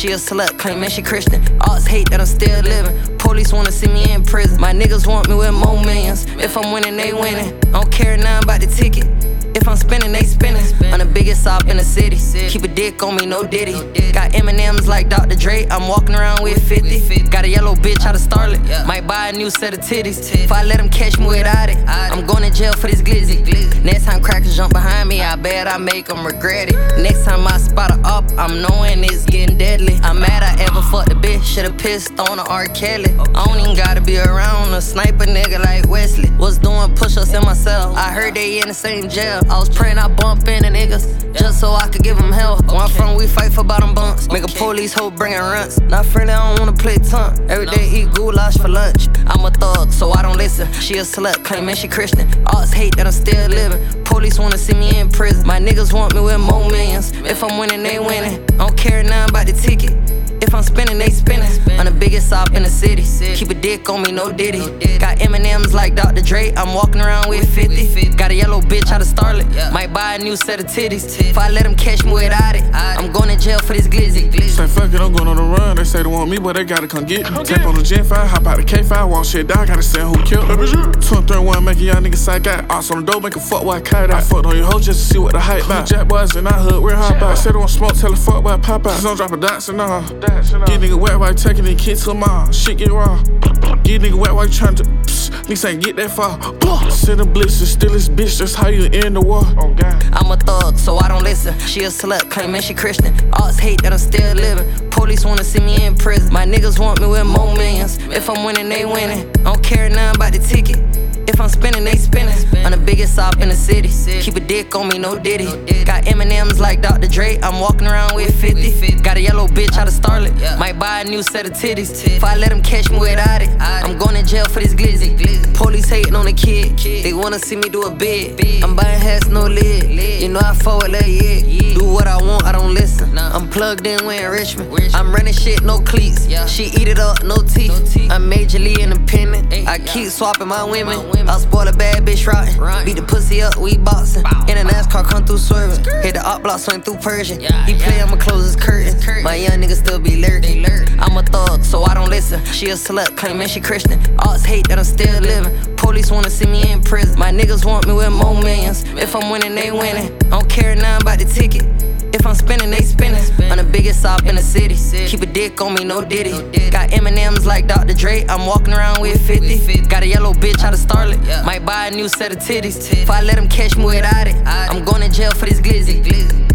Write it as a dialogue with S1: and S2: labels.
S1: She a slut, claiming she Christian. Odds hate that I'm still living. Police wanna see me in prison. My niggas want me with more millions. If I'm winning, they winning. I don't care nothing about the ticket. If I'm spinning, they spinning. I'm the biggest op in the city. Keep a dick on me, no Diddy. Got M&M's like Dr. Dre. I'm walking around with 50. Got a yellow bitch out of Starlet. Might buy a new set of titties. If I let them catch me without it, I'm going to jail for this glizzy. Next time crackers jump behind me, I bet I make them regret it. Next time I spot her up, I'm knowing it's getting deadly. I'm mad I ever fucked a bitch. Should've pissed on a R. Kelly. I don't even gotta be around a sniper nigga like Wesley. Was doing push-ups in myself. I heard they in the same jail. I was praying I bump into niggas just so I could give them hell. Where I'm from, we fight for bottom bunks. Make a police hoe bringing runts. Not friendly, I don't wanna play tongue. Every day eat goulash for lunch. I'm a thug, so I don't listen. She a slut, claiming she Christian. Odds hate that I'm still living. Police wanna see me in prison. My niggas want me with more millions. If I'm winning, they winning. I don't care nothing about the ticket. If I'm spinning, they spinning. I'm the biggest op in the city. Keep a dick on me, no Diddy. Got M&M's like Dr. Dre. I'm walking around with 50. Got a yellow bitch out of Starlet. Might buy a new set of titties. If I let them catch me without it, I'm going to jail for this glizzy.
S2: Say fuck it, I'm going on the run. They say they want me, but they gotta come get me. Tap on the Gen 5, hop out the K5, walk shit down, gotta say who killed me. 231 make a young nigga side guy. Ass on the dope, make a fuck while I kite out. I fucked on your hoe just to see what the hype about. Jack boys in our hood, we're hot out. Said they want smoke, tell the fuck boy pop out. Don't drop a dots and all. Get nigga wet while you taking the kids to mom. Shit get raw. Get nigga wet while you trying to. Niggas ain't get that far. Send a blitz, still this bitch, that's how you end the war.
S1: I'm a thug, so I don't listen. She a slut, claiming she Christian. Odds hate that I'm still living. Police wanna see me in prison. My niggas want me with more millions. If I'm winning, they winning. I don't care nothing about the ticket. If I'm spinning, they spinning. I'm the biggest op in the city. Keep a dick on me, no Diddy. Got M&M's like Dr. Dre. I'm walking around with 50. Got a yellow bitch out of Starlet. Might buy a new set of titties. If I let them catch me without it, I'm going to jail for this glizzy. Police hating on the kid. They wanna see me do a bid. I'm buying hats, no lid. You know I forward that yeah. Do what I want, I don't listen. I'm plugged in, we in Richmond. I'm running shit, no cleats. She eat it up, no teeth. I'm majorly independent. I keep swapping my women. I'll spoil a bad bitch rotten. Beat the pussy up, we boxing. In a NASCAR, come through swerving. Hit the op block, swing through Persian. He play, I'ma close his curtain. My young niggas still be lurking. I'm a thug, so I don't listen. She a slut, claiming she Christian. Odds hate that I'm still living. Police wanna see me in prison. My niggas want me with more millions. If I'm winning, they winning. I don't care nothing about the ticket. If I'm spinning, they spinning. I'm the biggest op in the city. Keep a dick on me, no Diddy. Got M&M's like Dr. Dre. I'm walking around with 50. Got a yellow bitch out of Starlet. Might buy a new set of titties. If I let them catch me without it, I'm going to jail for this glizzy.